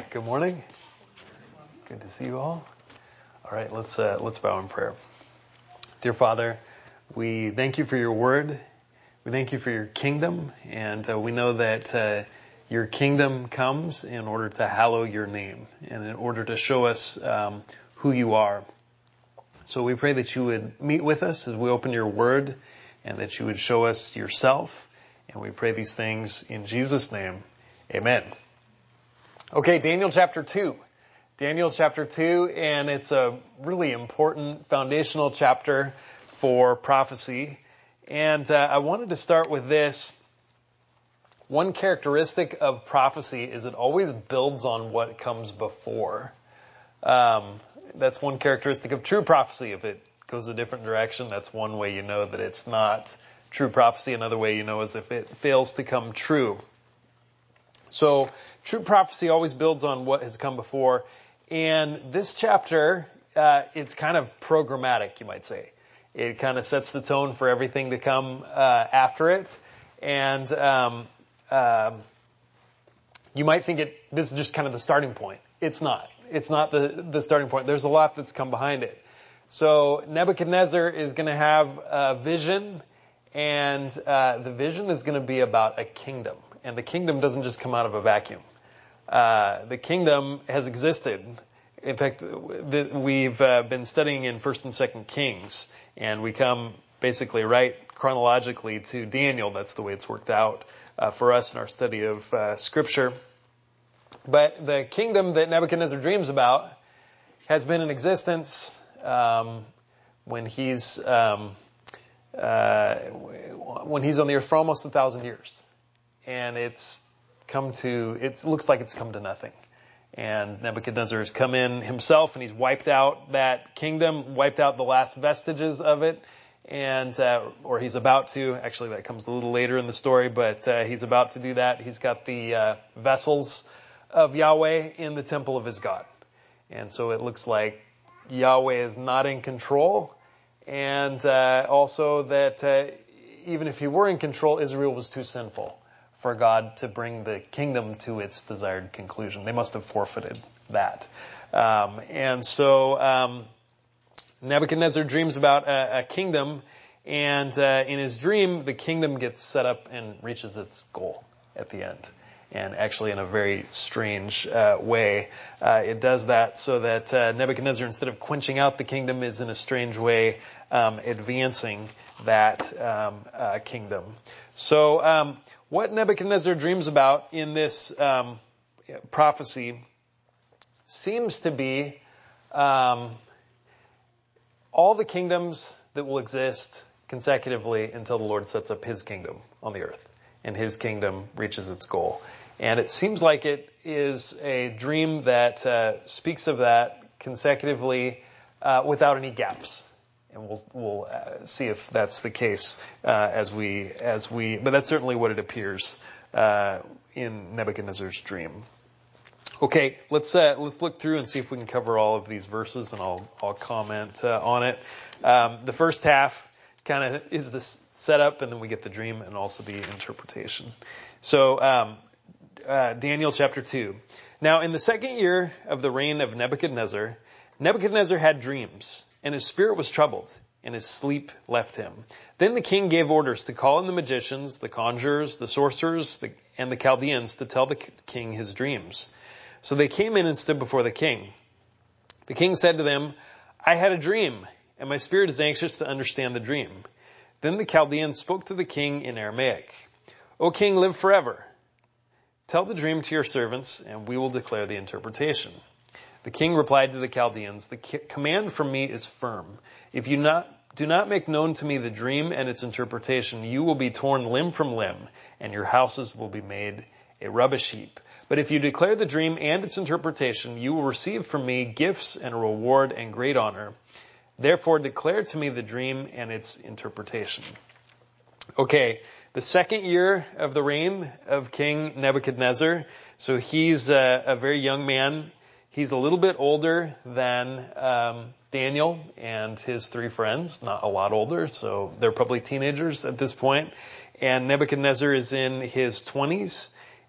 Good morning. Good to see you all. All right, let's bow in prayer. Dear Father, we thank you for your word. We thank you for your kingdom, and we know that your kingdom comes in order to hallow your name and in order to show us who you are. So we pray that you would meet with us as we open your word and that you would show us yourself. And we pray these things in Jesus' name. Amen. Okay, Daniel chapter 2. Daniel chapter 2, and it's a really important foundational chapter for prophecy. And I wanted to start with this. One characteristic of prophecy is it always builds on what comes before. That's one characteristic of true prophecy. If it goes a different direction, that's one way you know that it's not true prophecy. Another way you know is if it fails to come true. So true prophecy always builds on what has come before. And this chapter, it's kind of programmatic, you might say. It kind of sets the tone for everything to come after it. And you might think this is just kind of the starting point. It's not. It's not the starting point. There's a lot that's come behind it. So Nebuchadnezzar is going to have a vision, and the vision is going to be about a kingdom. And the kingdom doesn't just come out of a vacuum. The kingdom has existed. In fact, we've been studying in 1st and 2nd Kings, and we come basically right chronologically to Daniel. That's the way it's worked out for us in our study of Scripture. But the kingdom that Nebuchadnezzar dreams about has been in existence when he's on the earth for almost 1,000 years. And it looks like it's come to nothing. And Nebuchadnezzar has come in himself and he's wiped out that kingdom, wiped out the last vestiges of it. And, or he's about to, actually that comes a little later in the story, but, he's about to do that. He's got the, vessels of Yahweh in the temple of his God. And so it looks like Yahweh is not in control. And, also that, even if he were in control, Israel was too sinful for God to bring the kingdom to its desired conclusion. They must have forfeited that. And so Nebuchadnezzar dreams about a kingdom, and in his dream, the kingdom gets set up and reaches its goal at the end. And actually in a very strange way. It does that so that Nebuchadnezzar, instead of quenching out the kingdom, is in a strange way advancing that kingdom. So what Nebuchadnezzar dreams about in this prophecy seems to be all the kingdoms that will exist consecutively until the Lord sets up his kingdom on the earth and his kingdom reaches its goal. And it seems like it is a dream that speaks of that consecutively without any gaps. And we'll see if that's the case as we. But that's certainly what it appears in Nebuchadnezzar's dream. Okay, let's look through and see if we can cover all of these verses, and I'll comment on it. The first half kind of is the setup, and then we get the dream and also the interpretation. So Daniel chapter 2. Now in the 2nd year of the reign of Nebuchadnezzar, Nebuchadnezzar had dreams, and his spirit was troubled, and his sleep left him. Then the king gave orders to call in the magicians, the conjurers, the sorcerers, and the Chaldeans to tell the king his dreams. So they came in and stood before the king. The king said to them, "I had a dream, and my spirit is anxious to understand the dream." Then the Chaldeans spoke to the king in Aramaic. "O king, live forever. Tell the dream to your servants, and we will declare the interpretation." The king replied to the Chaldeans, "The command from me is firm. If you do not make known to me the dream and its interpretation, you will be torn limb from limb, and your houses will be made a rubbish heap. But if you declare the dream and its interpretation, you will receive from me gifts and a reward and great honor. Therefore declare to me the dream and its interpretation." Okay, the 2nd year of the reign of King Nebuchadnezzar. So he's a very young man. He's a little bit older than Daniel and his 3 friends, not a lot older, so they're probably teenagers at this point. And Nebuchadnezzar is in his 20s,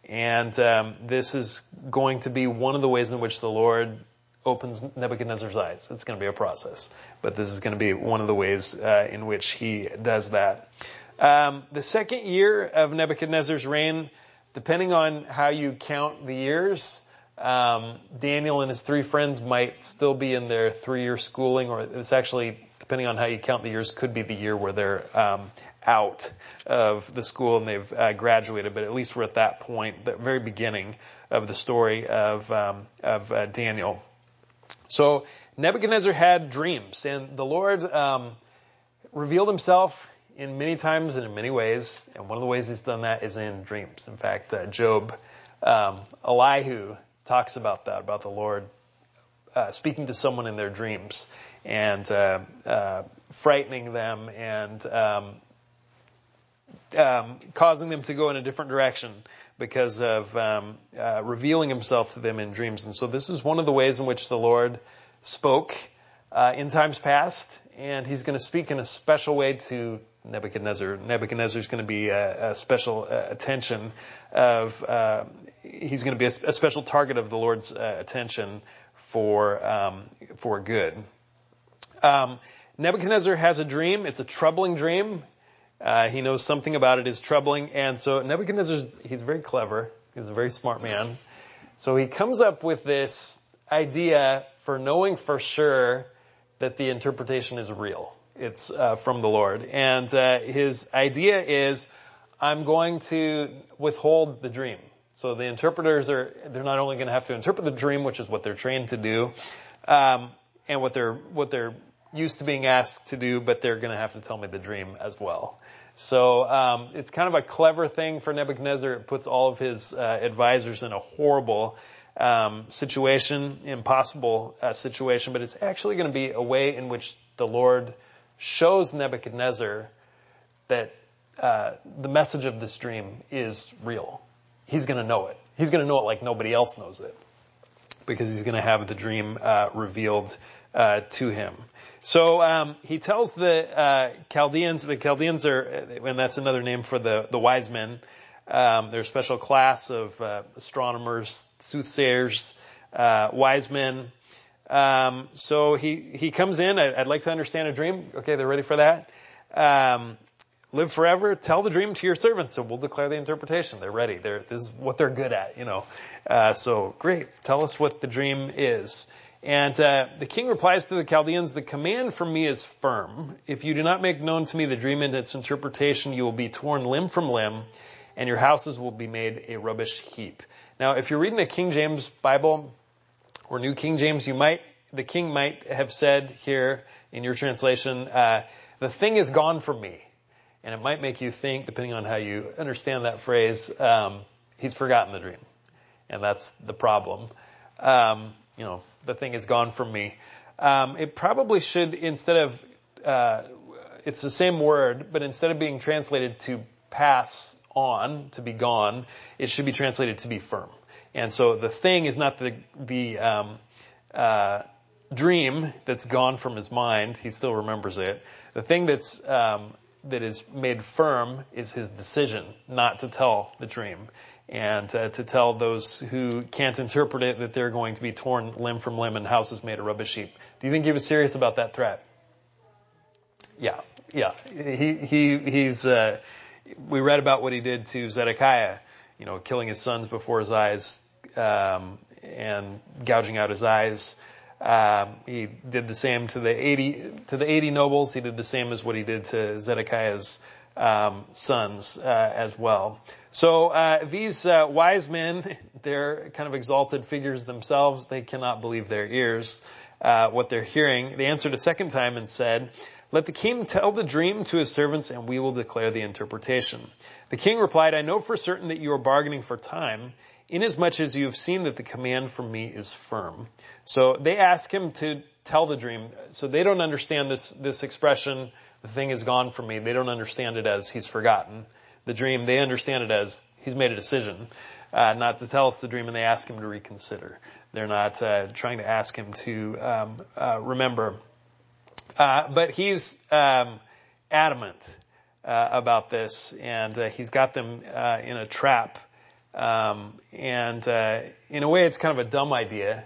And this is going to be one of the ways in which the Lord opens Nebuchadnezzar's eyes. It's going to be a process, but this is going to be one of the ways in which he does that. The second year of Nebuchadnezzar's reign, depending on how you count the years, Daniel and his three friends might still be in their 3-year schooling, or it's actually, depending on how you count the years, could be the year where they're out of the school and they've graduated. But at least we're at that point, the very beginning of the story of Daniel. So Nebuchadnezzar had dreams, and the Lord revealed himself in many times and in many ways. And one of the ways he's done that is in dreams. In fact, Job, Elihu talks about that, about the Lord speaking to someone in their dreams and frightening them and causing them to go in a different direction because of revealing himself to them in dreams. And so this is one of the ways in which the Lord spoke in times past, and he's going to speak in a special way to Nebuchadnezzar. Nebuchadnezzar is going to be a special attention of, he's going to be a special target of the Lord's attention for good. Nebuchadnezzar has a dream. It's a troubling dream. He knows something about it is troubling. And so Nebuchadnezzar, he's very clever. He's a very smart man. So he comes up with this idea for knowing for sure that the interpretation is real. It's from the Lord. And his idea is, I'm going to withhold the dream. So the interpreters they're not only going to have to interpret the dream, which is what they're trained to do, and what they're used to being asked to do, but they're going to have to tell me the dream as well. So it's kind of a clever thing for Nebuchadnezzar. It puts all of his advisors in a horrible situation, impossible situation, but it's actually going to be a way in which the Lord shows Nebuchadnezzar that the message of this dream is real. He's going to know it. He's going to know it like nobody else knows it, because he's going to have the dream revealed to him. So he tells the Chaldeans are, and that's another name for the wise men. They're a special class of astronomers, soothsayers, wise men. So he comes in. I'd like to understand a dream. Okay, they're ready for that. Live forever. Tell the dream to your servants, so we'll declare the interpretation. They're ready. This is what they're good at, So great. Tell us what the dream is. And the king replies to the Chaldeans, the command from me is firm. If you do not make known to me the dream and its interpretation, you will be torn limb from limb, and your houses will be made a rubbish heap. Now, if you're reading a King James Bible or New King James, the king might have said here in your translation, the thing is gone from me. And it might make you think, depending on how you understand that phrase, he's forgotten the dream. And that's the problem. The thing is gone from me. It probably should, instead of, it's the same word, but instead of being translated to pass on, to be gone, it should be translated to be firm. And so the thing is not the dream that's gone from his mind. He still remembers it. The thing that is made firm is his decision not to tell the dream, and to tell those who can't interpret it that they're going to be torn limb from limb and houses made a rubbish heap. Do you think he was serious about that threat? Yeah. He's we read about what he did to Zedekiah, killing his sons before his eyes, and gouging out his eyes. He did the same to the 80 nobles. He did the same as what he did to Zedekiah's sons as well. So these wise men, they're kind of exalted figures themselves. They cannot believe their ears, what they're hearing. They answered a second time and said, let the king tell the dream to his servants, and we will declare the interpretation. The king replied, I know for certain that you are bargaining for time, inasmuch as you have seen that the command from me is firm. So they ask him to tell the dream. So they don't understand this expression, the thing is gone from me. They don't understand it as he's forgotten the dream. They understand it as he's made a decision not to tell us the dream, and they ask him to reconsider. They're not trying to ask him to remember. But he's adamant about this, and he's got them in a trap In a way, it's kind of a dumb idea.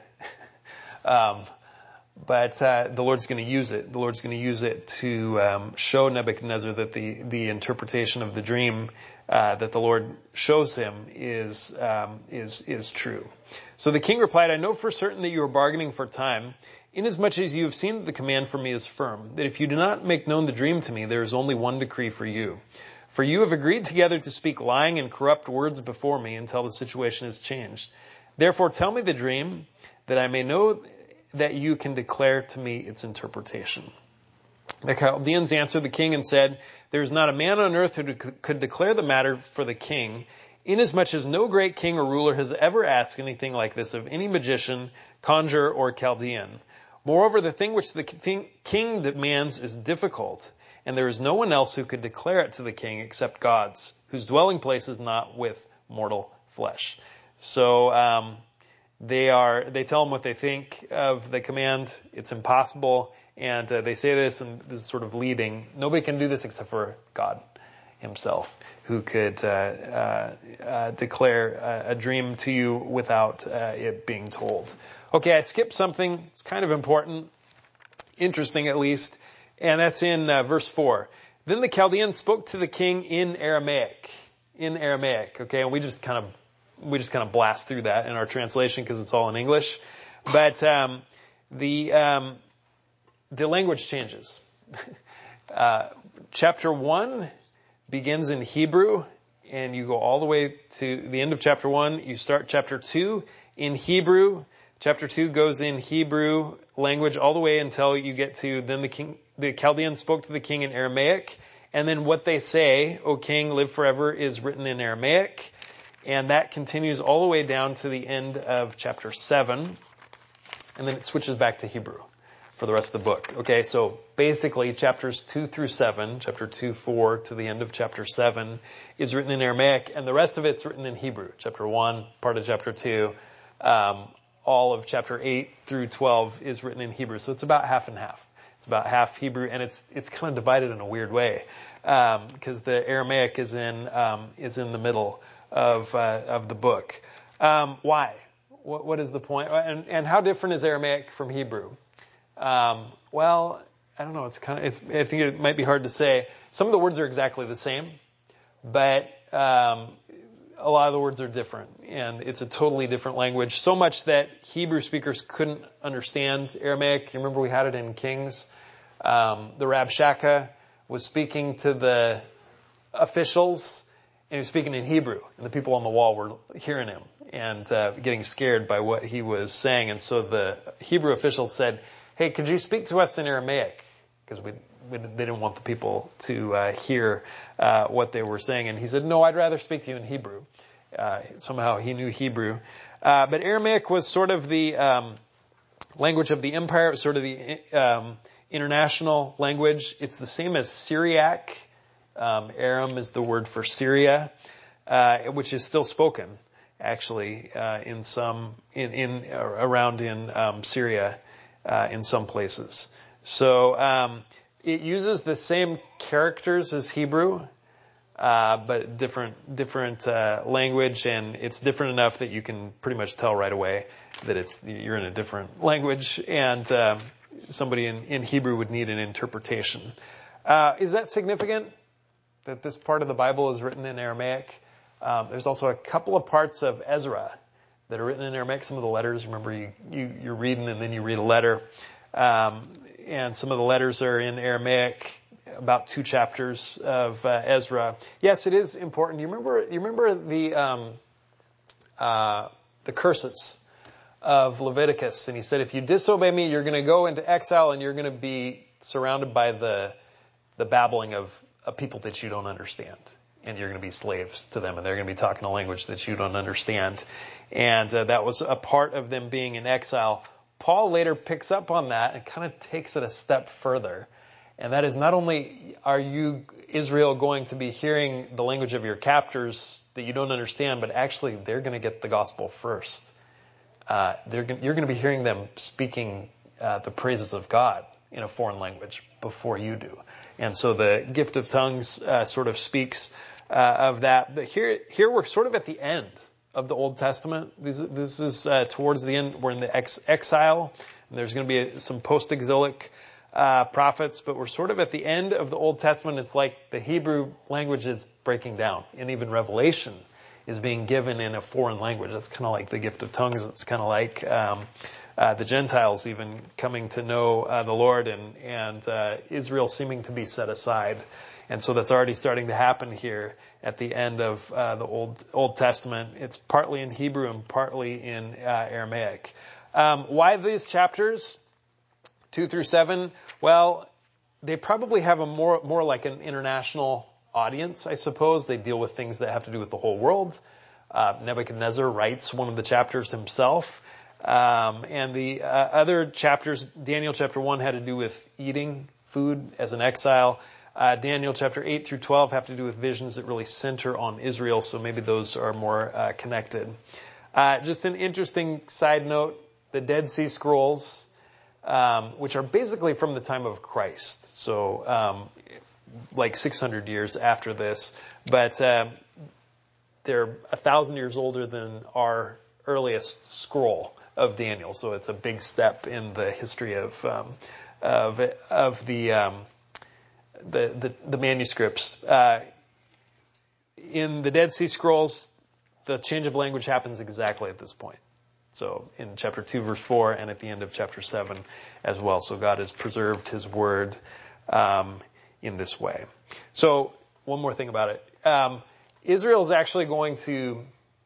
But the Lord's going to use it. The Lord's going to use it to show Nebuchadnezzar that the interpretation of the dream that the Lord shows him is true. So the king replied, I know for certain that you are bargaining for time, inasmuch as you have seen that the command from me is firm, that if you do not make known the dream to me, there is only one decree for you. For you have agreed together to speak lying and corrupt words before me until the situation is changed. Therefore tell me the dream, that I may know that you can declare to me its interpretation. The Chaldeans answered the king and said, there is not a man on earth who could declare the matter for the king, inasmuch as no great king or ruler has ever asked anything like this of any magician, conjurer, or Chaldean. Moreover, the thing which the king demands is difficult, and there is no one else who could declare it to the king except God's, whose dwelling place is not with mortal flesh. So they tell him what they think of the command. It's impossible. And they say this, and this is sort of leading. Nobody can do this except for God himself, who could declare a dream to you without it being told. Okay, I skipped something. It's kind of important, interesting at least, and that's in verse 4. Then the Chaldeans spoke to the king in Aramaic. In Aramaic, okay, and we just kind of blast through that in our translation because it's all in English. But the language changes. Chapter 1 begins in Hebrew, and you go all the way to the end of chapter 1. You start chapter 2 in Hebrew. Chapter 2 goes in Hebrew language all the way until you get to, then the Chaldeans spoke to the king in Aramaic. And then what they say, O king, live forever, is written in Aramaic. And that continues all the way down to the end of chapter 7. And then it switches back to Hebrew for the rest of the book. Okay, so basically chapters 2 through 7, chapter 2, 4 to the end of chapter 7 is written in Aramaic, and the rest of it's written in Hebrew. Chapter 1, part of chapter 2, all of chapter 8 through 12 is written in Hebrew. So it's about half and half. It's about half Hebrew, and it's kind of divided in a weird way, because the Aramaic is in the middle of the book. Why? What is the point? And how different is Aramaic from Hebrew? Well, I don't know. I think it might be hard to say. Some of the words are exactly the same, but a lot of the words are different, and it's a totally different language. So much that Hebrew speakers couldn't understand Aramaic. You remember we had it in Kings. The Rabshakeh was speaking to the officials, and he was speaking in Hebrew, and the people on the wall were hearing him and getting scared by what he was saying. And so the Hebrew officials said, hey, could you speak to us in Aramaic? Because they didn't want the people to hear what they were saying. And he said, no, I'd rather speak to you in Hebrew. Somehow he knew Hebrew. But Aramaic was sort of the language of the empire. It was sort of the international language. It's the same as Syriac. Aram is the word for Syria, which is still spoken, actually, around in Syria. In some places. So it uses the same characters as Hebrew, but different language, and it's different enough that you can pretty much tell right away that you're in a different language, and somebody in Hebrew would need an interpretation. Is that significant that this part of the Bible is written in Aramaic? There's also a couple of parts of Ezra that are written in Aramaic. Some of the letters, remember, you're reading and then you read a letter. And some of the letters are in Aramaic, about 2 chapters of Ezra. Yes, it is important. You remember the curses of Leviticus. And he said, if you disobey me, you're going to go into exile and you're going to be surrounded by the babbling of people that you don't understand. And you're going to be slaves to them, and they're going to be talking a language that you don't understand. And that was a part of them being in exile. Paul later picks up on that and kind of takes it a step further. And that is, not only are you, Israel, going to be hearing the language of your captors that you don't understand, but actually they're going to get the gospel first. You're going to be hearing them speaking the praises of God in a foreign language before you do. And so the gift of tongues sort of speaks of that. But here we're sort of at the end of the Old Testament. This is towards the end. We're in the exile. And there's going to be some post-exilic prophets, but we're sort of at the end of the Old Testament. It's like the Hebrew language is breaking down, and even Revelation is being given in a foreign language. That's kind of like the gift of tongues. It's kind of like the Gentiles even coming to know the Lord, and Israel seeming to be set aside. And so that's already starting to happen here at the end of the Old Testament. It's partly in Hebrew and partly in Aramaic. Why these chapters, 2 through 7? Well, they probably have a more like an international audience, I suppose. They deal with things that have to do with the whole world. Nebuchadnezzar writes one of the chapters himself. And the other chapters, Daniel chapter 1 had to do with eating food as an exile. Daniel chapter 8 through 12 have to do with visions that really center on Israel, so maybe those are more connected. Just an interesting side note, the Dead Sea Scrolls, which are basically from the time of Christ, so like 600 years after this, but they're 1,000 years older than our earliest scroll of Daniel, so it's a big step in the history of the manuscripts. In the Dead Sea Scrolls, the change of language happens exactly at this point. So in chapter 2, verse 4, and at the end of chapter 7 as well. So God has preserved his word in this way. So one more thing about it. Israel is actually going to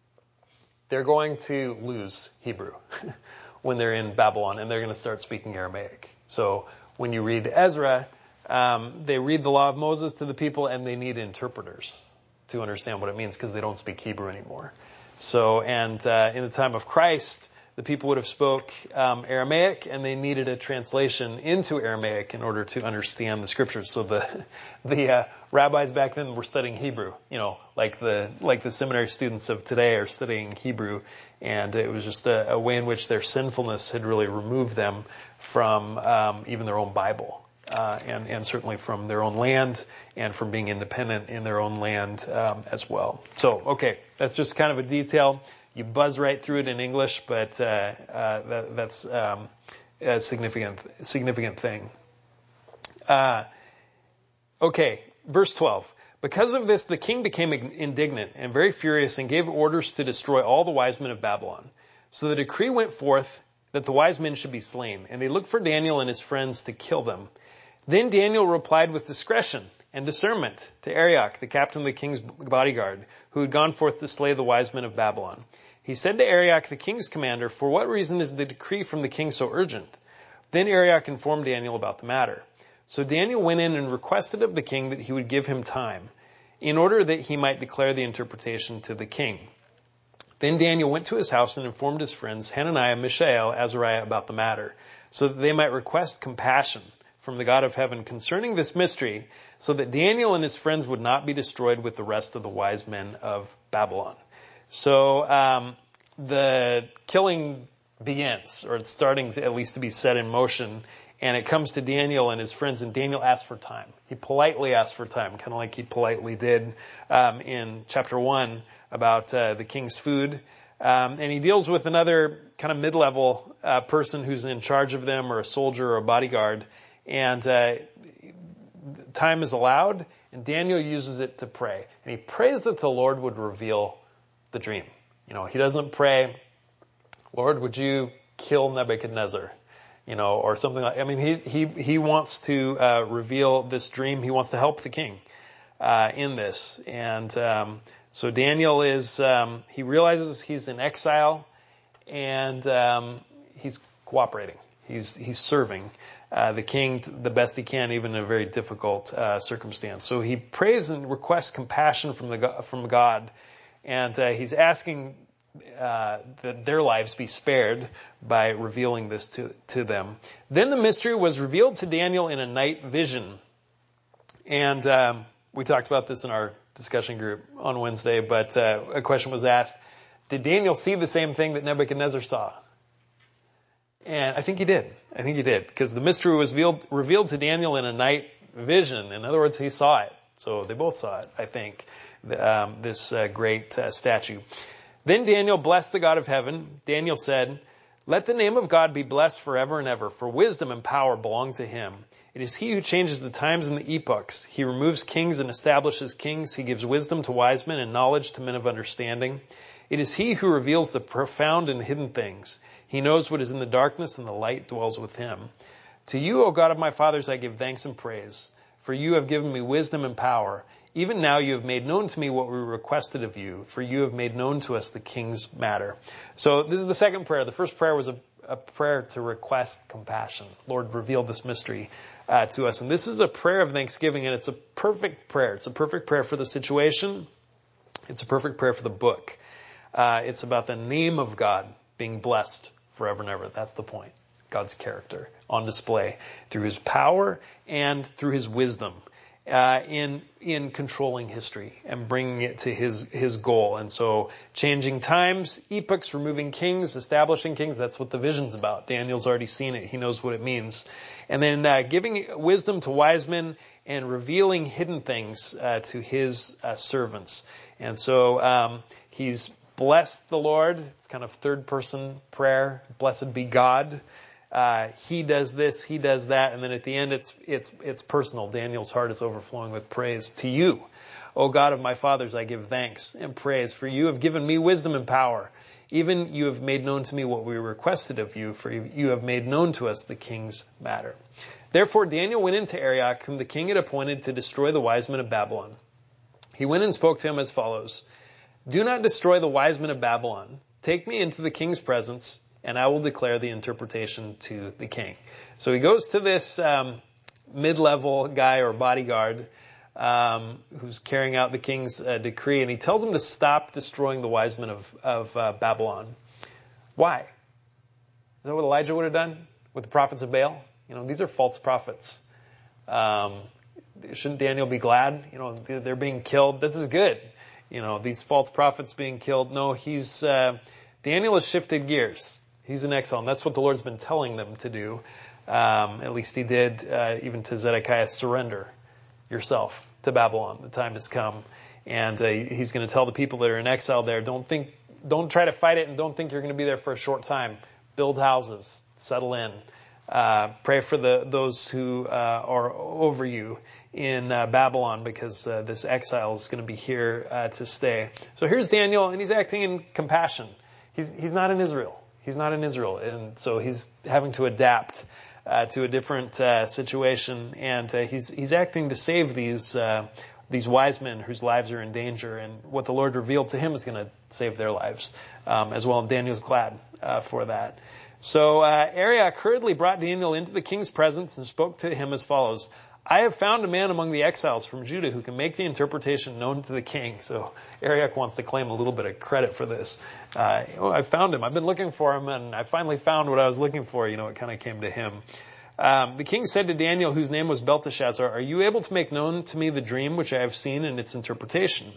lose Hebrew when they're in Babylon, and they're going to start speaking Aramaic. So when you read Ezra, they read the law of Moses to the people, and they need interpreters to understand what it means because they don't speak Hebrew anymore. So, and in the time of Christ, the people would have spoke Aramaic, and they needed a translation into Aramaic in order to understand the scriptures. So the rabbis back then were studying Hebrew, like the seminary students of today are studying Hebrew, and it was just a way in which their sinfulness had really removed them from even their own Bible. And certainly from their own land and from being independent in their own land as well. So, okay, that's just kind of a detail. You buzz right through it in English, but that's a significant thing. Okay, verse 12. Because of this, the king became indignant and very furious and gave orders to destroy all the wise men of Babylon. So the decree went forth that the wise men should be slain, and they looked for Daniel and his friends to kill them. Then Daniel replied with discretion and discernment to Arioch, the captain of the king's bodyguard, who had gone forth to slay the wise men of Babylon. He said to Arioch, the king's commander, "For what reason is the decree from the king so urgent?" Then Arioch informed Daniel about the matter. So Daniel went in and requested of the king that he would give him time, in order that he might declare the interpretation to the king. Then Daniel went to his house and informed his friends, Hananiah, Mishael, Azariah, about the matter, so that they might request compassion from the God of heaven concerning this mystery, so that Daniel and his friends would not be destroyed with the rest of the wise men of Babylon. So the killing begins, or it's starting to, at least to be set in motion, and it comes to Daniel and his friends, and Daniel asks for time. He politely asks for time, kind of like he politely did in chapter 1 about the king's food. And he deals with another kind of mid-level person who's in charge of them, or a soldier or a bodyguard. And time is allowed, and Daniel uses it to pray. And he prays that the Lord would reveal the dream. He doesn't pray, "Lord, would you kill Nebuchadnezzar?" Or something like. I mean, he wants to reveal this dream. He wants to help the king in this. And so Daniel he realizes he's in exile, and he's cooperating. He's serving the king the best he can, even in a very difficult circumstance. So he prays and requests compassion from God, and he's asking that their lives be spared by revealing this to them. Then the mystery was revealed to Daniel in a night vision. And we talked about this in our discussion group on Wednesday, but a question was asked, did Daniel see the same thing that Nebuchadnezzar saw? And I think he did. Because the mystery was revealed to Daniel in a night vision. In other words, he saw it. So they both saw it, I think, this great statue. Then Daniel blessed the God of heaven. Daniel said, "Let the name of God be blessed forever and ever, for wisdom and power belong to him. It is he who changes the times and the epochs. He removes kings and establishes kings. He gives wisdom to wise men and knowledge to men of understanding. It is he who reveals the profound and hidden things. He knows what is in the darkness, and the light dwells with him. To you, O God of my fathers, I give thanks and praise, for you have given me wisdom and power. Even now you have made known to me what we requested of you, for you have made known to us the king's matter." So this is the second prayer. The first prayer was a prayer to request compassion. Lord, reveal this mystery to us. And this is a prayer of thanksgiving, and it's a perfect prayer. It's a perfect prayer for the situation. It's a perfect prayer for the book. It's about the name of God being blessed forever and ever. That's the point. God's character on display through his power and through his wisdom in controlling history and bringing it to his goal. And so changing times, epochs, removing kings, establishing kings, that's what the vision's about. Daniel's already seen it. He knows what it means. And then giving wisdom to wise men and revealing hidden things to his servants. And so he's blessed the Lord. It's kind of third person prayer. Blessed be God. He does this, he does that, and then at the end it's personal. Daniel's heart is overflowing with praise. To you, O God of my fathers, I give thanks and praise, for you have given me wisdom and power. Even you have made known to me what we requested of you, for you have made known to us the king's matter. Therefore Daniel went into Arioch, whom the king had appointed to destroy the wise men of Babylon. He went and spoke to him as follows: "Do not destroy the wise men of Babylon. Take me into the king's presence, and I will declare the interpretation to the king." So he goes to this mid-level guy or bodyguard who's carrying out the king's decree, and he tells him to stop destroying the wise men of Babylon. Why? Is that what Elijah would have done with the prophets of Baal? These are false prophets. Shouldn't Daniel be glad? They're being killed. This is good. These false prophets being killed. No, Daniel has shifted gears. He's in exile, and that's what the Lord's been telling them to do. At least he did, even to Zedekiah, surrender yourself to Babylon. The time has come. And he's going to tell the people that are in exile there, don't try to fight it, and don't think you're going to be there for a short time. Build houses, settle in. Pray for those who are over you in Babylon, because this exile is going to be here to stay. So here's Daniel, and he's acting in compassion. He's not in Israel. He's not in Israel, and so he's having to adapt to a different situation, and he's acting to save these wise men whose lives are in danger, and what the Lord revealed to him is going to save their lives as well. And Daniel's glad for that. So Arioch hurriedly brought Daniel into the king's presence and spoke to him as follows: "I have found a man among the exiles from Judah who can make the interpretation known to the king." So Arioch wants to claim a little bit of credit for this. I found him. I've been looking for him, and I finally found what I was looking for. It kind of came to him. The king said to Daniel, whose name was Belteshazzar, "Are you able to make known to me the dream which I have seen and its interpretation?"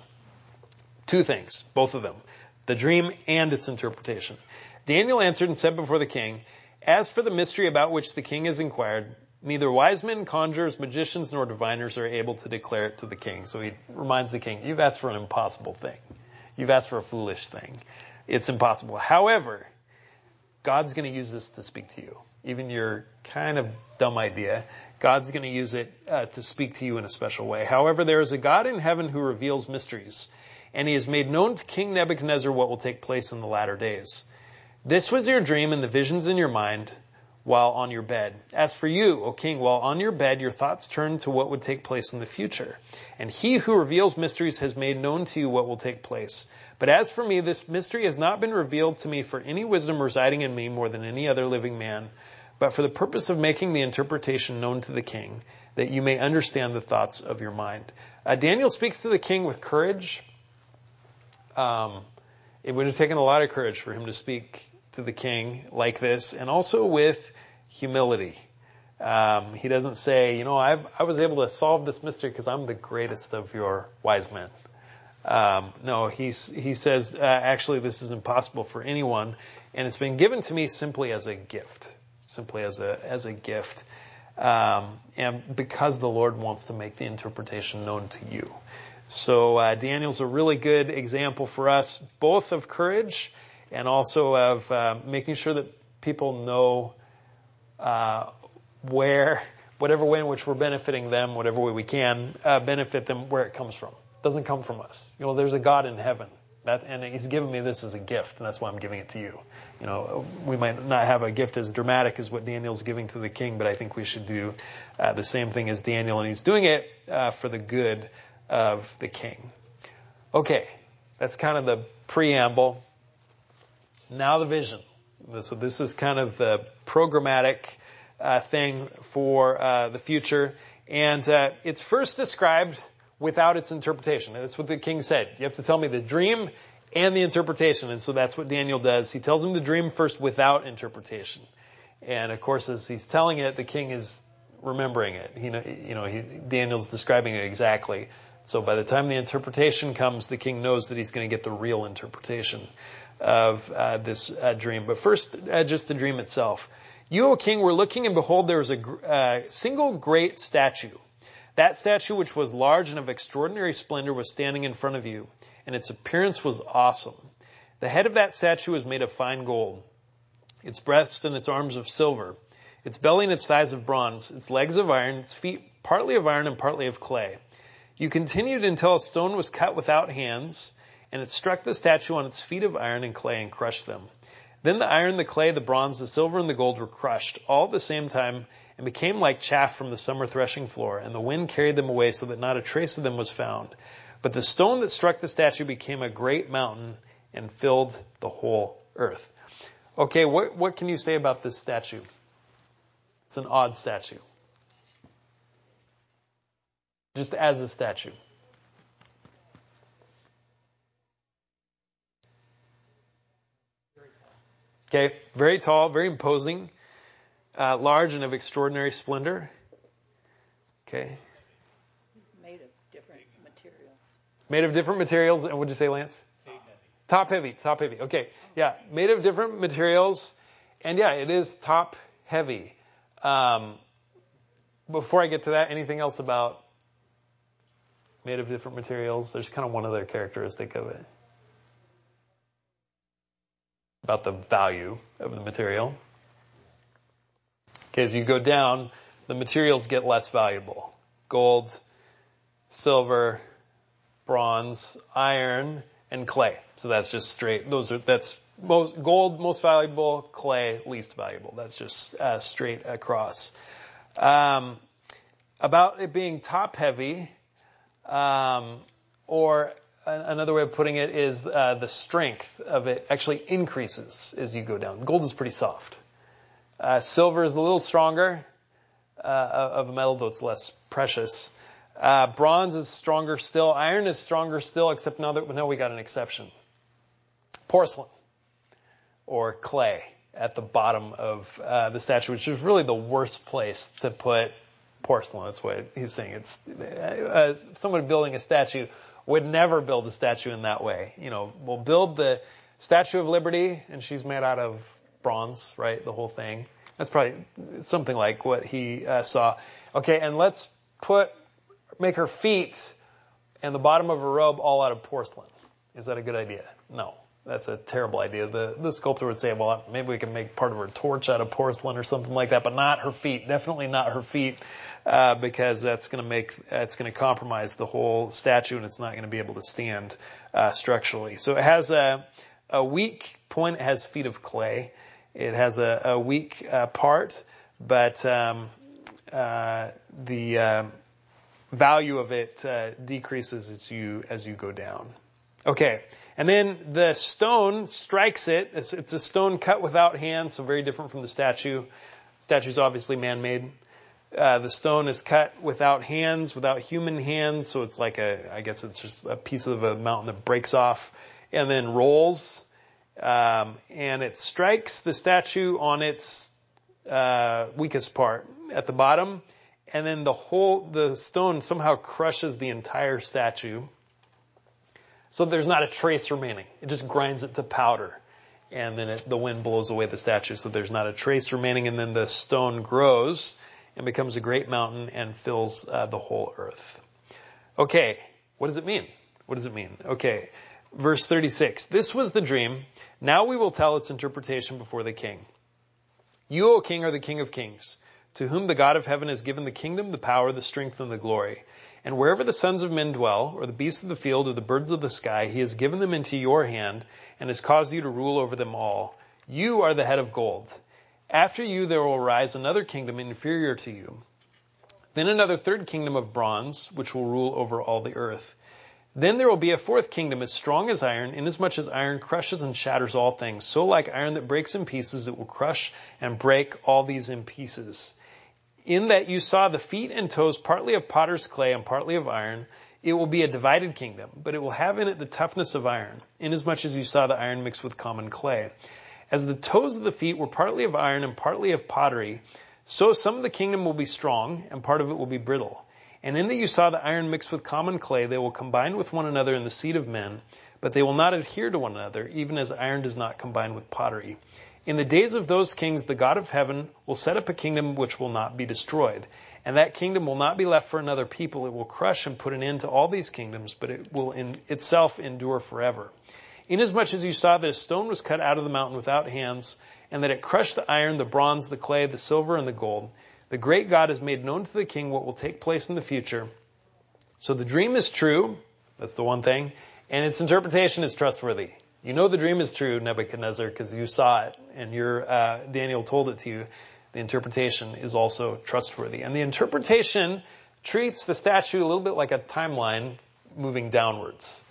Two things, both of them, the dream and its interpretation. Daniel answered and said before the king, "As for the mystery about which the king has inquired, neither wise men, conjurers, magicians, nor diviners are able to declare it to the king." So he reminds the king, you've asked for an impossible thing. You've asked for a foolish thing. It's impossible. However, God's going to use this to speak to you. Even your kind of dumb idea, God's going to use it to speak to you in a special way. "However, there is a God in heaven who reveals mysteries, and he has made known to King Nebuchadnezzar what will take place in the latter days. This was your dream and the visions in your mind while on your bed. As for you, O king, while on your bed, your thoughts turned to what would take place in the future. And he who reveals mysteries has made known to you what will take place. But as for me, this mystery has not been revealed to me for any wisdom residing in me more than any other living man, but for the purpose of making the interpretation known to the king, that you may understand the thoughts of your mind." Daniel speaks to the king with courage. It would have taken a lot of courage for him to speak to the king like this, and also with humility. He doesn't say, I was able to solve this mystery because I'm the greatest of your wise men. No, he says, actually, this is impossible for anyone, and it's been given to me simply as a gift. Simply as a gift. And because the Lord wants to make the interpretation known to you. So Daniel's a really good example for us, both of courage and also of making sure that people know whatever way in which we're benefiting them, whatever way we can benefit them, where it comes from. It doesn't come from us. There's a God in heaven, and He's given me this as a gift, and that's why I'm giving it to you. We might not have a gift as dramatic as what Daniel's giving to the king, but I think we should do the same thing as Daniel, and he's doing it for the good of the king. Okay, that's kind of the preamble. Now the vision. So this is kind of the programmatic thing for the future. And it's first described without its interpretation. And that's what the king said. You have to tell me the dream and the interpretation. And so that's what Daniel does. He tells him the dream first without interpretation. And of course, as he's telling it, the king is remembering it. Daniel's describing it exactly. So by the time the interpretation comes, the king knows that he's going to get the real interpretation of this dream. But first, just the dream itself. You, O king, were looking, and behold, there was a single great statue. That statue, which was large and of extraordinary splendor, was standing in front of you, and its appearance was awesome. The head of that statue was made of fine gold, its breast and its arms of silver, its belly and its thighs of bronze, its legs of iron, its feet partly of iron and partly of clay. You continued until a stone was cut without hands, and it struck the statue on its feet of iron and clay and crushed them. Then the iron, the clay, the bronze, the silver, and the gold were crushed, all at the same time, and became like chaff from the summer threshing floor, and the wind carried them away so that not a trace of them was found. But the stone that struck the statue became a great mountain and filled the whole earth. Okay, what can you say about this statue? It's an odd statue. Just as a statue. Okay, very tall, very imposing, large and of extraordinary splendor. Okay. Made of different materials. Made of different materials. And what did you say, Lance? Top heavy. Okay. Yeah, made of different materials. And yeah, it is top heavy. Before I get to that, anything else about made of different materials? There's kind of one other characteristic of it. About the value of the material. Okay, as you go down, the materials get less valuable. Gold, silver, bronze, iron, and clay. So that's just straight. That's gold most valuable, clay least valuable. That's just straight across. About it being top heavy, or another way of putting it is the strength of it actually increases as you go down. Gold is pretty soft. Silver is a little stronger of a metal, though it's less precious. Bronze is stronger still. Iron is stronger still, except now we got an exception. Porcelain or clay at the bottom of the statue, which is really the worst place to put porcelain. That's what he's saying. It's someone building a statue would never build a statue in that way. We'll build the Statue of Liberty, and she's made out of bronze, right? The whole thing. That's probably something like what he saw. Okay, and let's make her feet and the bottom of her robe all out of porcelain. Is that a good idea? No, that's a terrible idea. The sculptor would say, well, maybe we can make part of her torch out of porcelain or something like that, but not her feet. Definitely not her feet. Because it's going to compromise the whole statue, and it's not going to be able to stand structurally. So it has a weak point. It has feet of clay. It has a weak part, but the value of it decreases as you go down. Okay, and then the stone strikes it. It's a stone cut without hands, so very different from the statue. The statue's obviously man-made. The stone is cut without hands, without human hands, so it's like I guess it's just a piece of a mountain that breaks off and then rolls, and it strikes the statue on its weakest part at the bottom, and then the stone somehow crushes the entire statue, so there's not a trace remaining. It just grinds it to powder, and then the wind blows away the statue, so there's not a trace remaining, and then the stone grows and becomes a great mountain and fills the whole earth. Okay, What does it mean? What does it mean? Okay. Verse 36. This was the dream. Now we will tell its interpretation before the king. You, O king, are the King of kings, to whom the God of heaven has given the kingdom, the power, the strength, and the glory. And wherever the sons of men dwell, or the beasts of the field, or the birds of the sky, he has given them into your hand, and has caused you to rule over them all. You are the head of gold. After you there will rise another kingdom inferior to you. Then another third kingdom of bronze, which will rule over all the earth. Then there will be a fourth kingdom as strong as iron, inasmuch as iron crushes and shatters all things. So like iron that breaks in pieces, it will crush and break all these in pieces. In that you saw the feet and toes partly of potter's clay and partly of iron, it will be a divided kingdom, but it will have in it the toughness of iron, inasmuch as you saw the iron mixed with common clay. As the toes of the feet were partly of iron and partly of pottery, so some of the kingdom will be strong, and part of it will be brittle. And in that you saw the iron mixed with common clay, they will combine with one another in the seed of men, but they will not adhere to one another, even as iron does not combine with pottery. In the days of those kings, the God of heaven will set up a kingdom which will not be destroyed. And that kingdom will not be left for another people. It will crush and put an end to all these kingdoms, but it will in itself endure forever. Inasmuch as you saw that a stone was cut out of the mountain without hands, and that it crushed the iron, the bronze, the clay, the silver, and the gold, the great God has made known to the king what will take place in the future. So the dream is true. That's the one thing. And its interpretation is trustworthy. You know the dream is true, Nebuchadnezzar, because you saw it and Daniel told it to you. The interpretation is also trustworthy. And the interpretation treats the statue a little bit like a timeline moving downwards.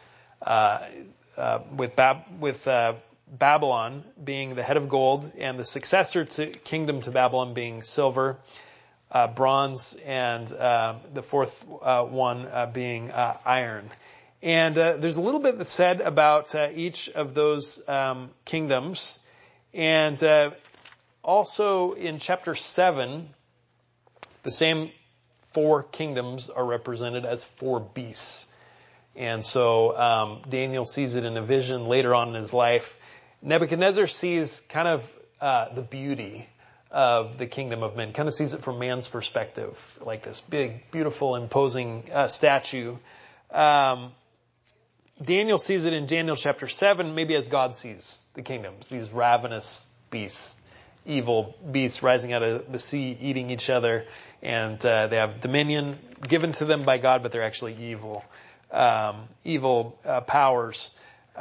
With Babylon being the head of gold and the successor kingdom to Babylon being silver, bronze, and the fourth one being iron. And there's a little bit that's said about each of those kingdoms. And also in chapter 7, the same four kingdoms are represented as four beasts. And so Daniel sees it in a vision later on in his life. Nebuchadnezzar sees kind of the beauty of the kingdom of men, kind of sees it from man's perspective, like this big, beautiful, imposing statue. Daniel sees it in Daniel chapter 7, maybe as God sees the kingdoms, these ravenous beasts, evil beasts rising out of the sea, eating each other, and they have dominion given to them by God, but they're actually evil powers.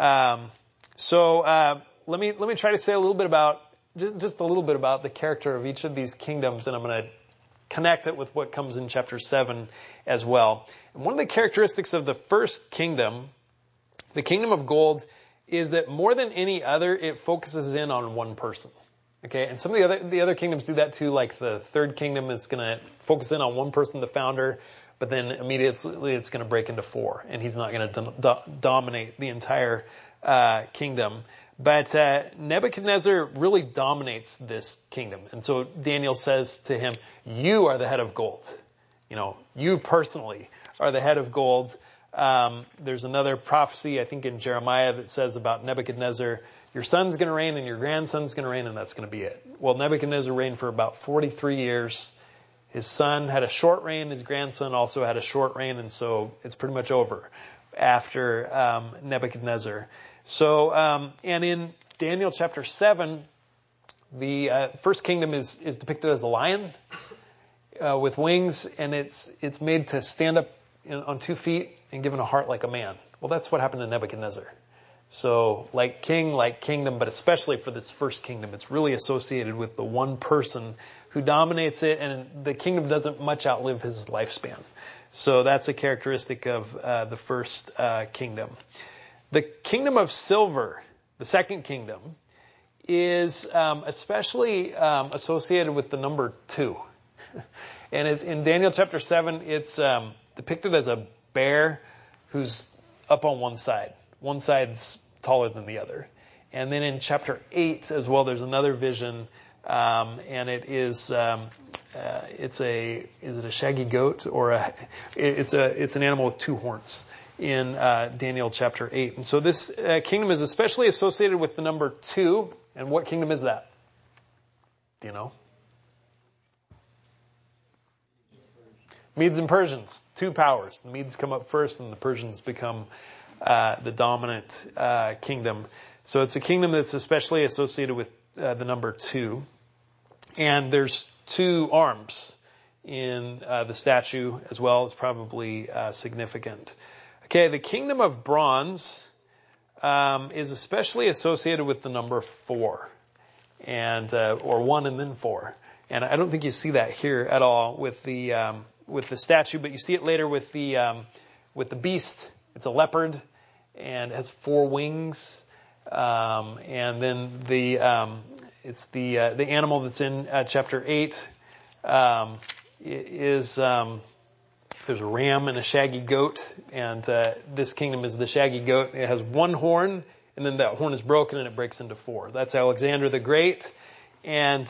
So let me try to say a little bit about just a little bit about the character of each of these kingdoms, and I'm going to connect it with what comes in chapter 7 as well. And one of the characteristics of the first kingdom, the kingdom of gold, is that more than any other, it focuses in on one person. Okay, and some of the other kingdoms do that too, like the third kingdom is going to focus in on one person, the founder, but then immediately it's going to break into four, and he's not going to dominate the entire kingdom. But Nebuchadnezzar really dominates this kingdom. And so Daniel says to him, you are the head of gold. You know, you personally are the head of gold. There's another prophecy, I think in Jeremiah, that says about Nebuchadnezzar, your son's going to reign and your grandson's going to reign, and that's going to be it. Well, Nebuchadnezzar reigned for about 43 years. His son had a short reign. His grandson also had a short reign, and so it's pretty much over after Nebuchadnezzar. So, and in Daniel chapter 7, the first kingdom is depicted as a lion with wings, and it's made to stand up on 2 feet and given a heart like a man. Well, that's what happened to Nebuchadnezzar. So, like king, like kingdom, but especially for this first kingdom, it's really associated with the one person who dominates it, and the kingdom doesn't much outlive his lifespan. So that's a characteristic of the first kingdom. The kingdom of silver, the second kingdom, is especially associated with the number 2. And it's in Daniel chapter 7, it's depicted as a bear who's up on one side. One side's taller than the other. And then in chapter 8 as well, there's another vision, and it is is it a shaggy goat or it's an animal with 2 horns in Daniel chapter 8. And so this kingdom is especially associated with the number 2. And what kingdom is that? Do you know? Medes and Persians, two powers. The Medes come up first, and the Persians become the dominant kingdom. So it's a kingdom that's especially associated with the number 2. And there's 2 arms in the statue as well. It's probably significant. Okay, the kingdom of bronze is especially associated with the number 4, and or 1 and then 4. And I don't think you see that here at all with the statue, but you see it later with the beast. It's a leopard and it has 4 wings. And then it's the animal that's in chapter 8 is there's a ram and a shaggy goat, and this kingdom is the shaggy goat. It has 1 horn, and then that horn is broken and it breaks into 4. That's Alexander the Great, and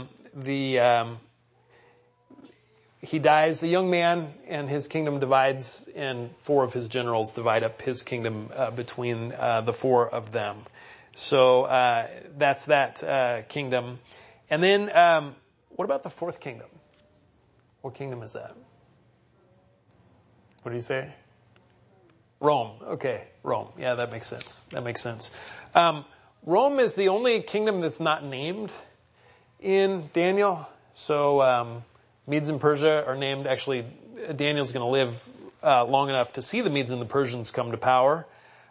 he dies a young man, and his kingdom divides, and 4 of his generals divide up his kingdom between the 4 of them. So that's that kingdom. And then what about the 4th kingdom? What kingdom is that? What do you say? Rome. Okay, Rome. Yeah, that makes sense. Rome is the only kingdom that's not named in Daniel. So Medes and Persia are named. Actually, Daniel's going to live long enough to see the Medes and the Persians come to power.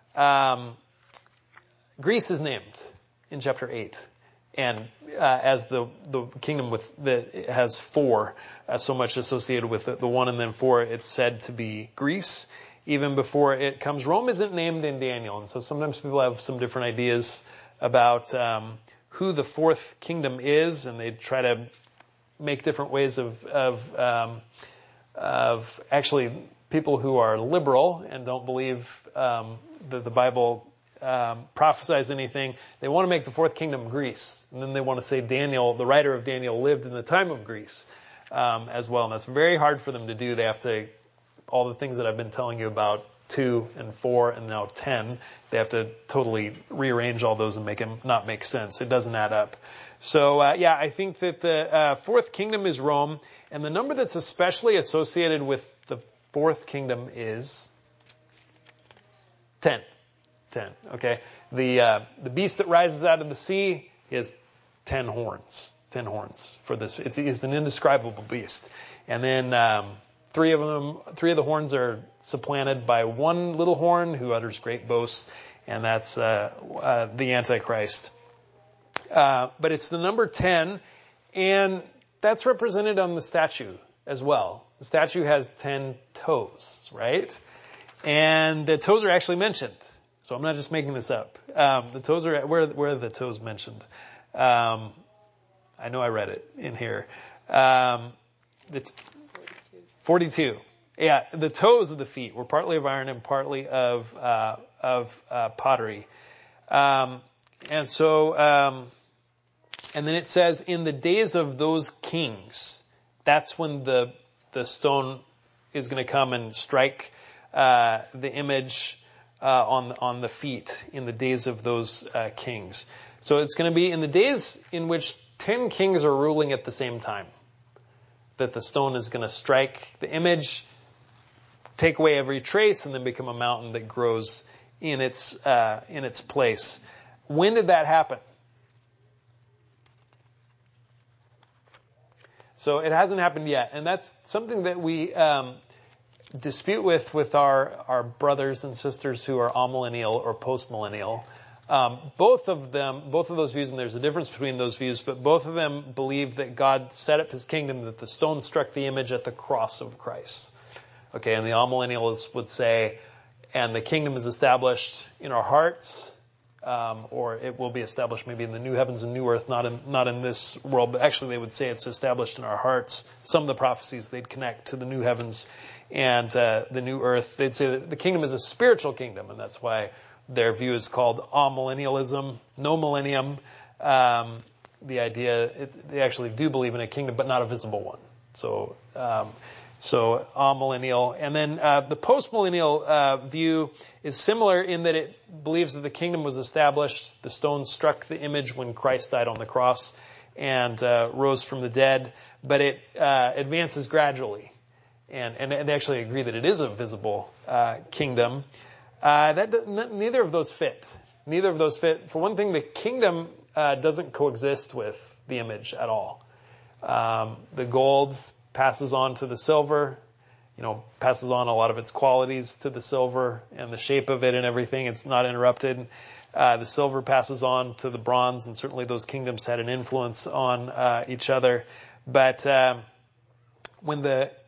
Greece is named in chapter 8, and as the kingdom that has 4, so much associated with the 1 and then 4, it's said to be Greece even before it comes. Rome isn't named in Daniel, and so sometimes people have some different ideas about who the 4th kingdom is, and they try to make different ways of actually people who are liberal and don't believe that the Bible prophesies anything. They want to make the 4th kingdom Greece, and then they want to say Daniel, the writer of Daniel, lived in the time of Greece as well, and that's very hard for them to do. They have to, all the things that I've been telling you about, 2 and 4 and now 10, they have to totally rearrange all those and make them not make sense. It doesn't add up. So I think that the 4th kingdom is Rome, and the number that's especially associated with the 4th kingdom is 10. 10. Okay. The beast that rises out of the sea has 10 horns. 10 horns for this. It's an indescribable beast. And then 3 of the horns are supplanted by 1 little horn who utters great boasts, and that's the Antichrist. But it's the number 10, and that's represented on the statue as well. The statue has 10 toes, right? And the toes are actually mentioned. So I'm not just making this up. The toes are, where are the toes mentioned? I know I read it in here. 42. Yeah, the toes of the feet were partly of iron and partly of pottery. And then it says, in the days of those kings, that's when the stone is going to come and strike the image on the feet in the days of those kings. So it's going to be in the days in which 10 kings are ruling at the same time that the stone is going to strike the image, take away every trace, and then become a mountain that grows in its place. When did that happen? So it hasn't happened yet, and that's something that we dispute with our brothers and sisters who are amillennial or postmillennial. Both of those views, and there's a difference between those views, but both of them believe that God set up his kingdom, that the stone struck the image at the cross of Christ. Okay, and the amillennialists would say, and the kingdom is established in our hearts, or it will be established maybe in the new heavens and new earth, not in this world, but actually they would say it's established in our hearts. Some of the prophecies they'd connect to the new heavens and the new earth. They'd say that the kingdom is a spiritual kingdom, and that's why their view is called amillennialism, no millennium. The idea, they actually do believe in a kingdom, but not a visible one. So amillennial. And then the postmillennial view is similar in that it believes that the kingdom was established, the stone struck the image when Christ died on the cross and rose from the dead, but it advances gradually. and they actually agree that it is a visible kingdom. Neither of those fit. Neither of those fit. For one thing, the kingdom doesn't coexist with the image at all. The gold passes on to the silver, passes on a lot of its qualities to the silver and the shape of it and everything. It's not interrupted. The silver passes on to the bronze, and certainly those kingdoms had an influence on each other. But when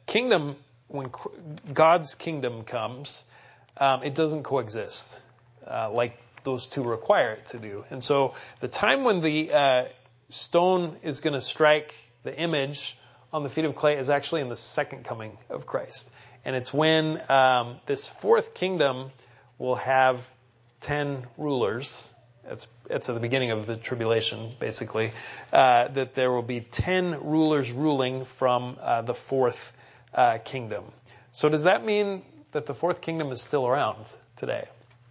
God's kingdom comes, it doesn't coexist like those two require it to do. And so the time when the stone is going to strike the image on the feet of clay is actually in the second coming of Christ. And it's when this fourth kingdom will have 10 rulers. It's at the beginning of the tribulation, basically, that there will be 10 rulers ruling from the fourth kingdom. So does that mean that the fourth kingdom is still around today?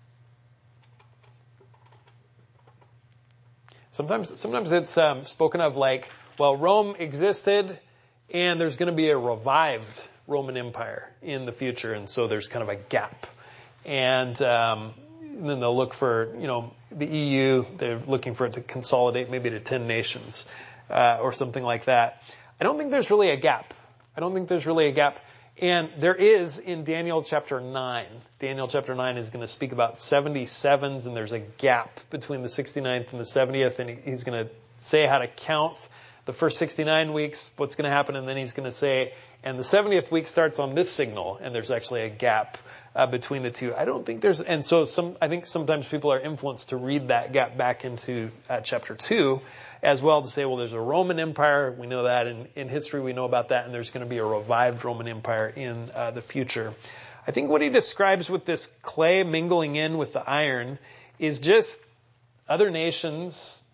Sometimes it's spoken of like, well, Rome existed and there's going to be a revived Roman Empire in the future, and so there's kind of a gap. And then they'll look for, the EU, they're looking for it to consolidate maybe to 10 nations or something like that. I don't think there's really a gap. And there is in Daniel chapter 9. Daniel chapter 9 is going to speak about 77s, and there's a gap between the 69th and the 70th, and he's going to say how to count the first 69 weeks, what's going to happen, and then he's going to say, and the 70th week starts on this signal, and there's actually a gap between the two. I don't think there's, and so I think sometimes people are influenced to read that gap back into chapter 2 as well, to say, well, there's a Roman Empire, we know that, in history we know about that, and there's going to be a revived Roman Empire in the future. I think what he describes with this clay mingling in with the iron is just other nations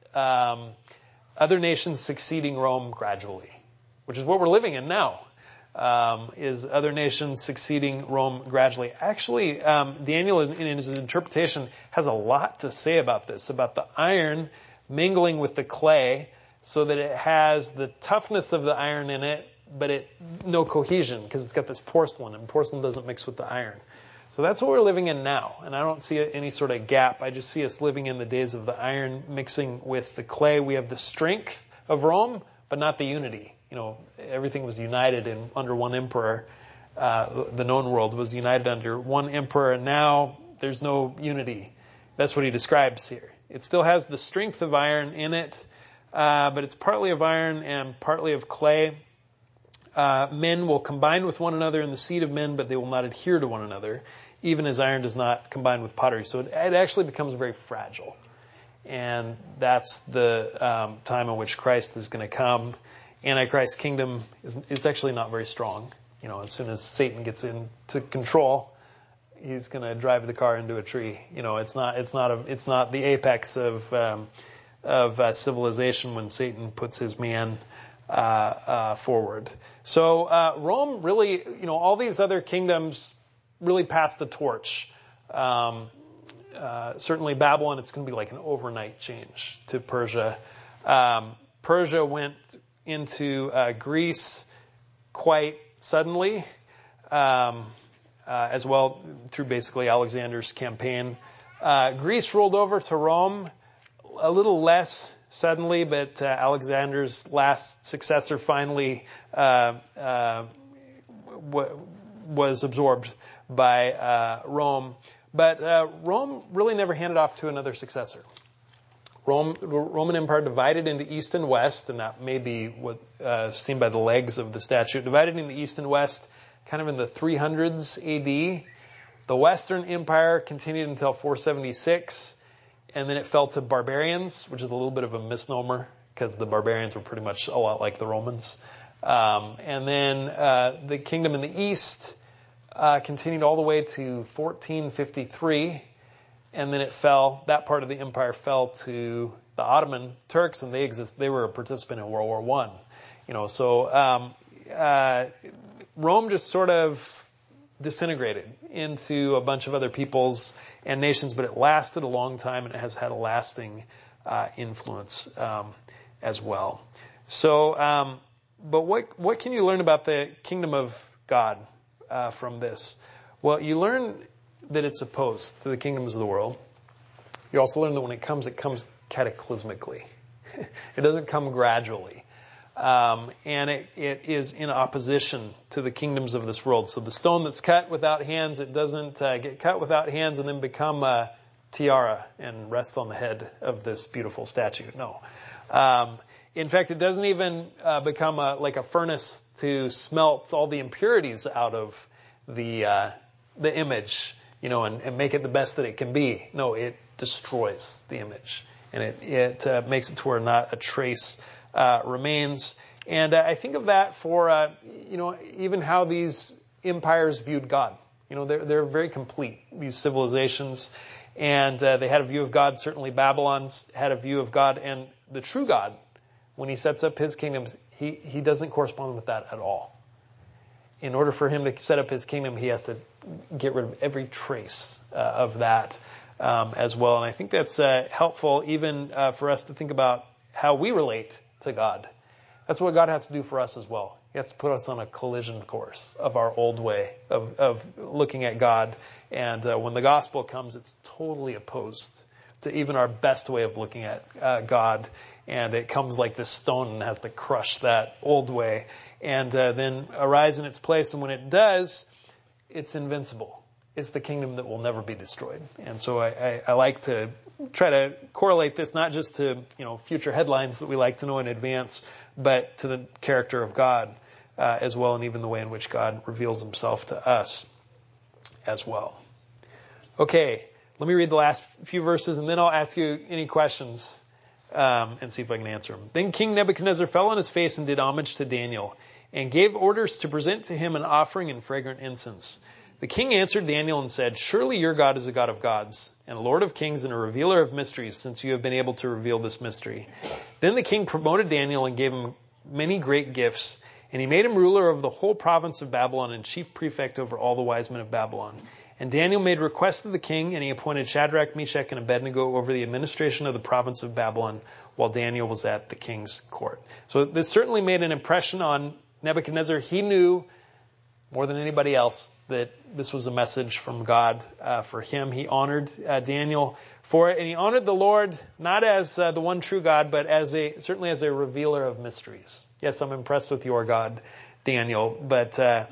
succeeding Rome gradually, which is what we're living in now, is other nations succeeding Rome gradually. Actually, Daniel, in his interpretation, has a lot to say about this, about the iron mingling with the clay so that it has the toughness of the iron in it, but no cohesion, because it's got this porcelain, and porcelain doesn't mix with the iron. So that's what we're living in now, and I don't see any sort of gap. I just see us living in the days of the iron mixing with the clay. We have the strength of Rome, but not the unity. Everything was united under one emperor. The known world was united under one emperor, and now there's no unity. That's what he describes here. It still has the strength of iron in it, but it's partly of iron and partly of clay. Men will combine with one another in the seed of men, but they will not adhere to one another, even as iron does not combine with pottery. So it actually becomes very fragile. And that's the time in which Christ is going to come. Antichrist's kingdom is actually not very strong. As soon as Satan gets into control, he's going to drive the car into a tree. It's not the apex of civilization when Satan puts his man forward. So Rome really, all these other kingdoms really passed the torch. Certainly Babylon, it's going to be like an overnight change to Persia. Persia went into Greece quite suddenly, as well through basically Alexander's campaign. Greece rolled over to Rome a little less suddenly, but Alexander's last successor finally was absorbed by Rome. But Rome really never handed off to another successor. The Roman Empire divided into East and West, and that may be what seen by the legs of the statue. Divided into East and West kind of in the 300s AD. The Western Empire continued until 476, and then it fell to barbarians, which is a little bit of a misnomer because the barbarians were pretty much a lot like the Romans. And then the kingdom in the East continued all the way to 1453, and then it fell. That part of the empire fell to the Ottoman Turks, and they were a participant in World War I. So Rome just sort of disintegrated into a bunch of other peoples and nations, but it lasted a long time, and it has had a lasting influence as well. So, but what can you learn about the kingdom of God from this? Well, you learn that it's opposed to the kingdoms of the world. You also learn that when it comes cataclysmically. It doesn't come gradually. And it is in opposition to the kingdoms of this world. So the stone that's cut without hands, it doesn't get cut without hands and then become a tiara and rest on the head of this beautiful statue. No. In fact, it doesn't even become like a furnace to smelt all the impurities out of the image, and make it the best that it can be. No, it destroys the image, and it makes it to where not a trace remains. And I think of that for even how these empires viewed God. They're very complete, these civilizations, and they had a view of God. Certainly, Babylon's had a view of God, and the true God, when he sets up his kingdoms, he doesn't correspond with that at all. In order for him to set up his kingdom, he has to get rid of every trace of that as well. And I think that's helpful even for us to think about how we relate to God. That's what God has to do for us as well. He has to put us on a collision course of our old way of looking at God. And when the gospel comes, it's totally opposed to even our best way of looking at God. And it comes like this stone and has to crush that old way and then arise in its place. And when it does, it's invincible. It's the kingdom that will never be destroyed. And so I like to try to correlate this not just to future headlines that we like to know in advance, but to the character of God as well, and even the way in which God reveals himself to us as well. Okay, let me read the last few verses, and then I'll ask you any questions and see if I can answer them. Then King Nebuchadnezzar fell on his face and did homage to Daniel, and gave orders to present to him an offering and fragrant incense. The king answered Daniel and said, "Surely your God is a God of gods, and a Lord of kings, and a revealer of mysteries, since you have been able to reveal this mystery." Then the king promoted Daniel and gave him many great gifts, and he made him ruler of the whole province of Babylon and chief prefect over all the wise men of Babylon. And Daniel made request to the king, and he appointed Shadrach, Meshach, and Abednego over the administration of the province of Babylon, while Daniel was at the king's court. So this certainly made an impression on Nebuchadnezzar. He knew more than anybody else that this was a message from God for him. He honored Daniel for it, and he honored the Lord not as the one true God, but certainly as a revealer of mysteries. Yes, I'm impressed with your God, Daniel, but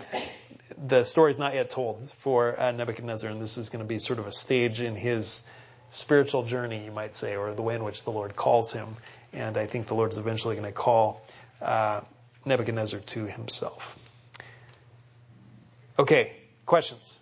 the story's not yet told for Nebuchadnezzar, and this is going to be sort of a stage in his spiritual journey, you might say, or the way in which the Lord calls him. And I think the Lord's eventually going to call Nebuchadnezzar to himself. Okay, questions?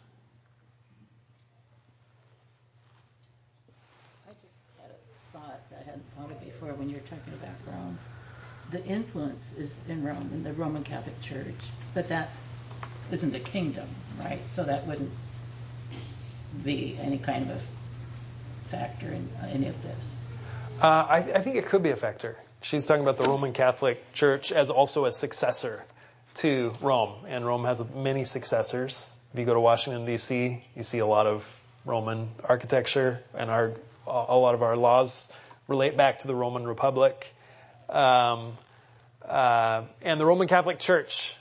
I just had a thought that I hadn't thought of before when you were talking about Rome. The influence is in Rome, in the Roman Catholic Church, but that isn't a kingdom, right? So that wouldn't be any kind of a factor in any of this. I think it could be a factor. She's talking about the Roman Catholic Church as also a successor to Rome, and Rome has many successors. If you go to Washington, D.C., you see a lot of Roman architecture, and a lot of our laws relate back to the Roman Republic. And the Roman Catholic Church.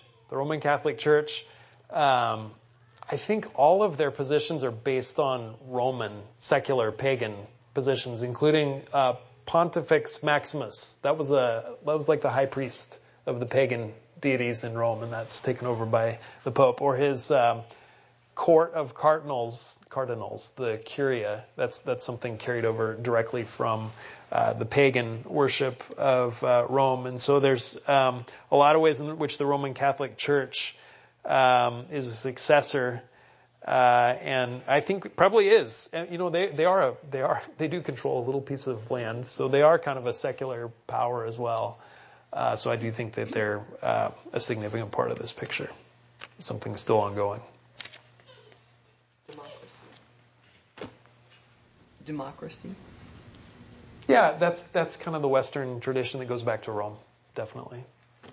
I think all of their positions are based on Roman, secular, pagan positions, including Pontifex Maximus. That was like the high priest of the pagan deities in Rome, and that's taken over by the Pope. Or his court of cardinals, the Curia. That's something carried over directly from the pagan worship of Rome. And so there's a lot of ways in which the Roman Catholic Church is a successor, and I think probably is. And, they do control a little piece of land, so they are kind of a secular power as well. So I do think that they're a significant part of this picture. Something still ongoing. Democracy. Yeah, that's kind of the Western tradition that goes back to Rome, definitely.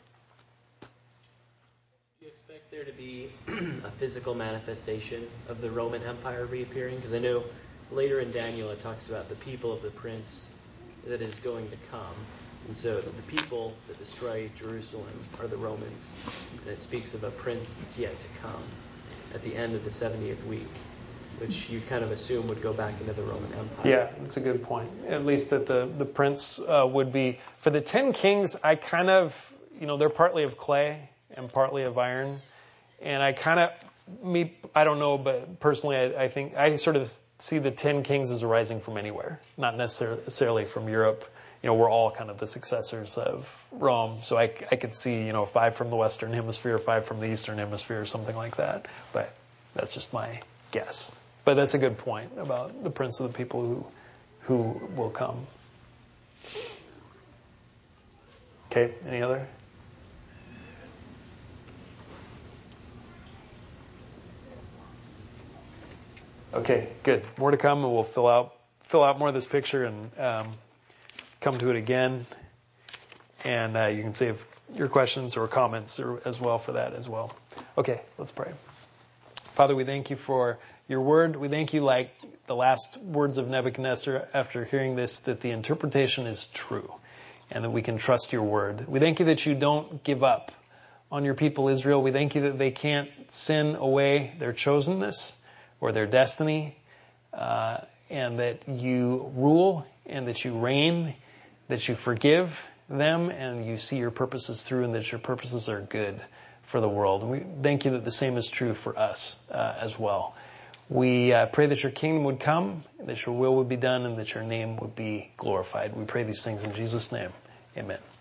Do you expect there to be a physical manifestation of the Roman Empire reappearing? Because I know later in Daniel it talks about the people of the prince that is going to come. And so the people that destroy Jerusalem are the Romans. And it speaks of a prince that's yet to come at the end of the 70th week, which you kind of assume would go back into the Roman Empire. Yeah, that's a good point. At least that the prince would be. For the 10 kings, I kind of, they're partly of clay and partly of iron. And I don't know, but personally, I think I sort of see the 10 kings as arising from anywhere, not necessarily from Europe. We're all kind of the successors of Rome. So I could see, 5 from the Western Hemisphere, 5 from the Eastern Hemisphere, or something like that. But that's just my guess. But that's a good point about the prince of the people who will come. Okay, any other? Okay, good. More to come, and we'll fill out more of this picture and come to it again. And you can save your questions or comments as well for that as well. Okay, let's pray. Father, we thank you for your word. We thank you, like the last words of Nebuchadnezzar after hearing this, that the interpretation is true and that we can trust your word. We thank you that you don't give up on your people Israel. We thank you that they can't sin away their chosenness or their destiny, and that you rule and that you reign, that you forgive them and you see your purposes through, and that your purposes are good for the world. And we thank you that the same is true for us as well. We pray that your kingdom would come, that your will would be done, and that your name would be glorified. We pray these things in Jesus' name. Amen.